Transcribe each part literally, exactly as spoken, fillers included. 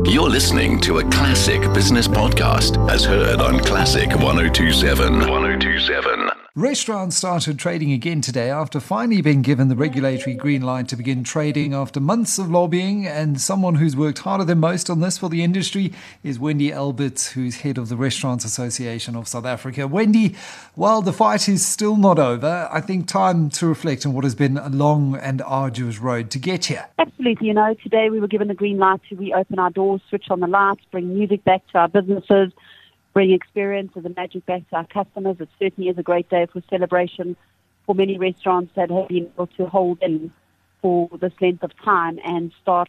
You're listening to a Classic Business Podcast as heard on Classic one oh two point seven. one oh two point seven. Restaurants started trading again today after finally being given the regulatory green light to begin trading after months of lobbying. And someone who's worked harder than most on this for the industry is Wendy Alberts, who's head of the Restaurants Association of South Africa. Wendy, while the fight is still not over, I think time to reflect on what has been a long and arduous road to get here. Absolutely. You know, today we were given the green light to reopen our doors, switch on the lights, bring music back to our businesses, bring experience and the magic back to our customers. It certainly is a great day for celebration for many restaurants that have been able to hold in for this length of time and start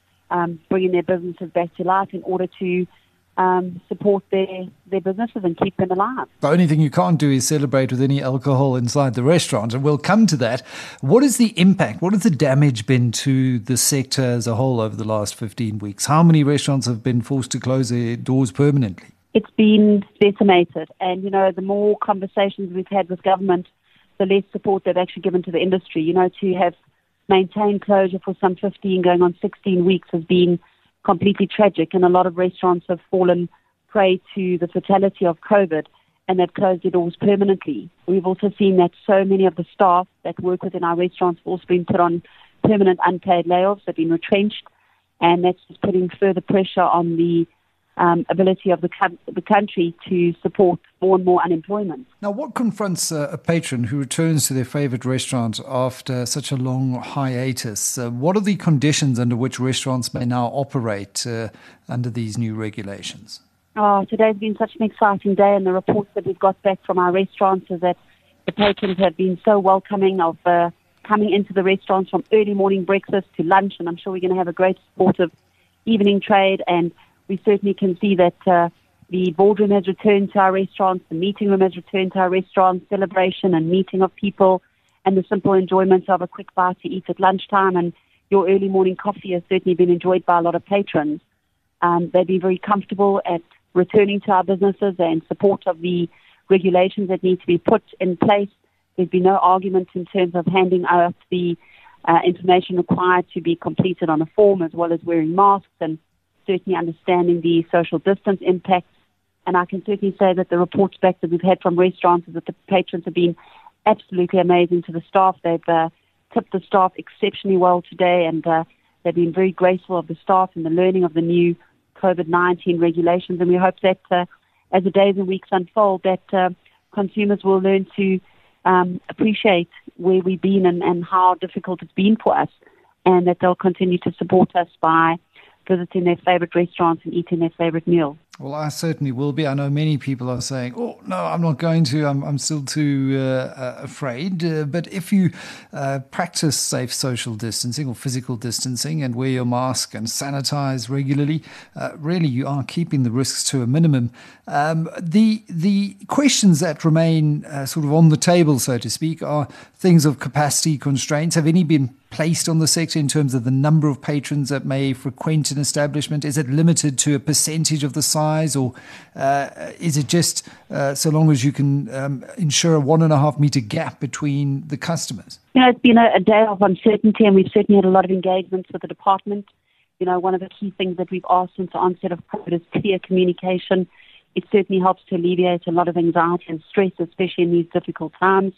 um, bringing their businesses back to life in order to um, support their, their businesses and keep them alive. The only thing you can't do is celebrate with any alcohol inside the restaurant, and we'll come to that. What is the impact? What has the damage been to the sector as a whole over the last fifteen weeks? How many restaurants have been forced to close their doors permanently? It's been decimated, and you know, the more conversations we've had with government, the less support they've actually given to the industry. You know, to have maintained closure for some fifteen, going on sixteen weeks has been completely tragic, and a lot of restaurants have fallen prey to the fatality of COVID, and they've closed their doors permanently. We've also seen that so many of the staff that work within our restaurants have also been put on permanent unpaid layoffs, they've been retrenched, and that's just putting further pressure on the Um, ability of the, co- the country to support more and more unemployment. Now, what confronts uh, a patron who returns to their favourite restaurant after such a long hiatus? Uh, what are the conditions under which restaurants may now operate uh, under these new regulations? Oh, today's been such an exciting day, and the reports that we've got back from our restaurants is that the patrons have been so welcoming of uh, coming into the restaurants from early morning breakfast to lunch, and I'm sure we're going to have a great supportive evening trade. And we certainly can see that uh, the boardroom has returned to our restaurants, the meeting room has returned to our restaurants, celebration and meeting of people, and the simple enjoyment of a quick bite to eat at lunchtime. And your early morning coffee has certainly been enjoyed by a lot of patrons. Um, they've been very comfortable at returning to our businesses and support of the regulations that need to be put in place. There's been no argument in terms of handing out the uh, information required to be completed on a form, as well as wearing masks and certainly understanding the social distance impacts. And I can certainly say that the reports back that we've had from restaurants is that the patrons have been absolutely amazing to the staff. They've uh, tipped the staff exceptionally well today, and uh, they've been very grateful of the staff and the learning of the new COVID nineteen regulations. And we hope that uh, as the days and weeks unfold, that uh, consumers will learn to um, appreciate where we've been and, and how difficult it's been for us, and that they'll continue to support us by visiting their favourite restaurants and eating their favourite meal. Well, I certainly will be. I know many people are saying, oh, no, I'm not going to. I'm, I'm still too uh, uh, afraid. Uh, but if you uh, practice safe social distancing or physical distancing and wear your mask and sanitize regularly, uh, really you are keeping the risks to a minimum. Um, the the questions that remain uh, sort of on the table, so to speak, are things of capacity constraints. Have any been placed on the sector in terms of the number of patrons that may frequent an establishment? Is it limited to a percentage of the size, or uh, is it just uh, so long as you can um, ensure a one and a half metre gap between the customers? You know, it's been a, a day of uncertainty, and we've certainly had a lot of engagements with the department. You know, one of the key things that we've asked since the onset of COVID is clear communication. It certainly helps to alleviate a lot of anxiety and stress, especially in these difficult times.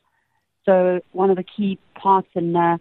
So one of the key parts in uh,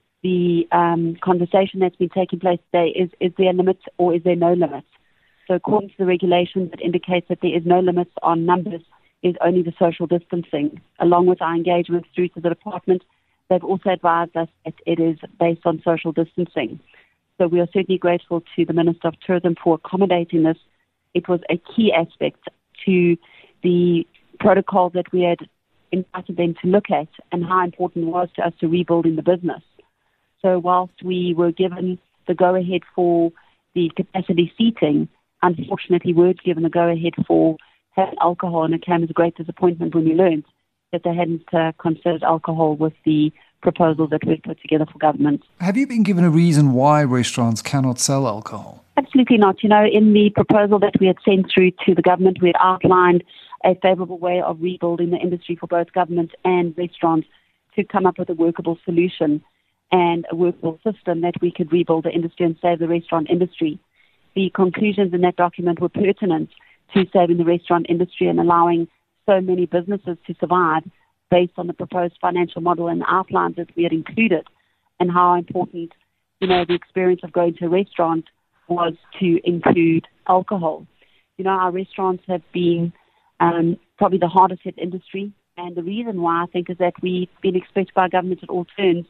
the um, conversation that's been taking place today is, is there a limit or is there no limit? So according to the regulations, it indicates that there is no limits on numbers, is only the social distancing. Along with our engagement through to the department, they've also advised us that it is based on social distancing. So we are certainly grateful to the Minister of Tourism for accommodating this. It was a key aspect to the protocol that we had invited them to look at, and how important it was to us to rebuilding the business. So whilst we were given the go-ahead for the capacity seating, unfortunately we weren't given the go-ahead for having alcohol, and it came as a great disappointment when we learned that they hadn't uh, considered alcohol with the proposal that we put together for government. Have you been given a reason why restaurants cannot sell alcohol? Absolutely not. You know, in the proposal that we had sent through to the government, we had outlined a favourable way of rebuilding the industry for both government and restaurants to come up with a workable solution and a workable system that we could rebuild the industry and save the restaurant industry. the conclusions in that document were pertinent to saving the restaurant industry and allowing so many businesses to survive based on the proposed financial model and outlines that we had included, and how important, you know, the experience of going to a restaurant was to include alcohol. You know, our restaurants have been um, probably the hardest hit industry, and the reason why I think is that we've been expected by government at all turns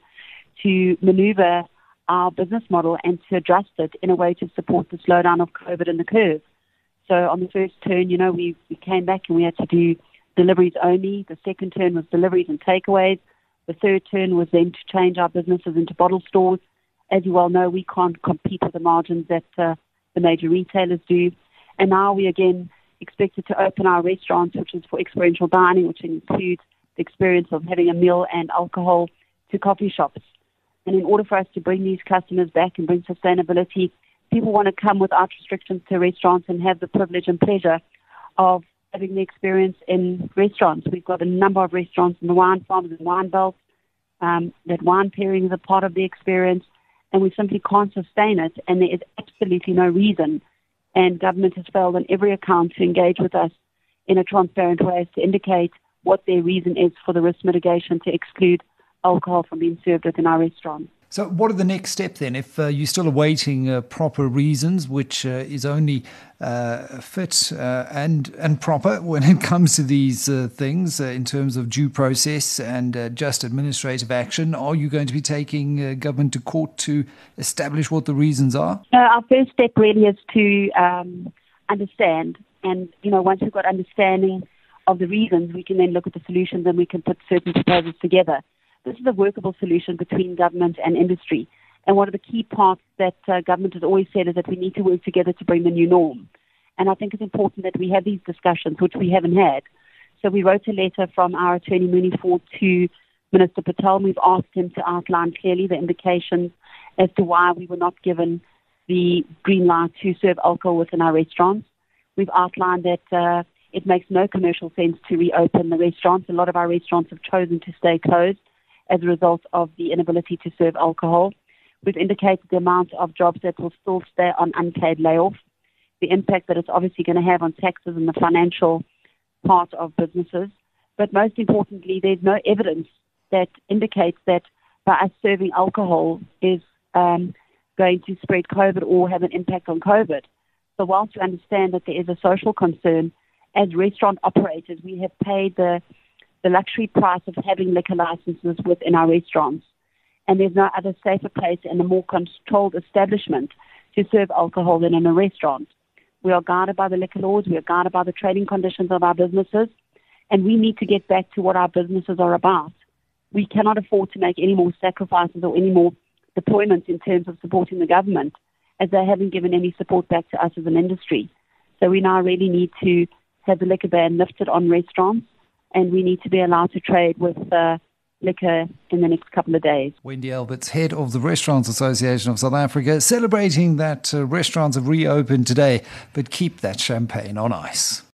to maneuver our business model and to adjust it in a way to support the slowdown of COVID and the curve. So on the first turn, you know, we, we came back and we had to do deliveries only. The second turn was deliveries and takeaways. The third turn was then to change our businesses into bottle stores. As you well know, we can't compete with the margins that uh, the major retailers do. And now we again expected to open our restaurants, which is for experiential dining, which includes the experience of having a meal and alcohol, to coffee shops. And in order for us to bring these customers back and bring sustainability, people want to come without restrictions to restaurants and have the privilege and pleasure of having the experience in restaurants. We've got a number of restaurants in the wine farms and wine belts. Um, that wine pairing is a part of the experience, and we simply can't sustain it, and there is absolutely no reason. And government has failed on every account to engage with us in a transparent way to indicate what their reason is for the risk mitigation to exclude alcohol from being served within our restaurants. So what are the next steps then? If uh, you're still awaiting uh, proper reasons, which uh, is only uh, fit uh, and and proper when it comes to these uh, things uh, in terms of due process and uh, just administrative action, are you going to be taking uh, government to court to establish what the reasons are? Uh, our first step really is to um, understand. And, you know, once we've got understanding of the reasons, we can then look at the solutions and we can put certain proposals together. This is a workable solution between government and industry. And one of the key parts that uh, government has always said is that we need to work together to bring the new norm. And I think it's important that we have these discussions, which we haven't had. So we wrote a letter from our attorney, Mooney Ford, to Minister Patel. We've asked him to outline clearly the indications as to why we were not given the green light to serve alcohol within our restaurants. We've outlined that uh, it makes no commercial sense to reopen the restaurants. A lot of our restaurants have chosen to stay closed as a result of the inability to serve alcohol. We've indicated the amount of jobs that will still stay on unpaid layoff, the impact that it's obviously going to have on taxes and the financial part of businesses. But most importantly, there's no evidence that indicates that by us serving alcohol is um, going to spread COVID or have an impact on COVID. So whilst we understand that there is a social concern, as restaurant operators, we have paid the the luxury price of having liquor licenses within our restaurants. And there's no other safer place and a more controlled establishment to serve alcohol than in a restaurant. We are guided by the liquor laws, we are guided by the trading conditions of our businesses, and we need to get back to what our businesses are about. We cannot afford to make any more sacrifices or any more deployments in terms of supporting the government, as they haven't given any support back to us as an industry. So we now really need to have the liquor ban lifted on restaurants, and we need to be allowed to trade with uh, liquor in the next couple of days. Wendy Alberts, head of the Restaurants Association of South Africa, celebrating that uh, restaurants have reopened today, but keep that champagne on ice.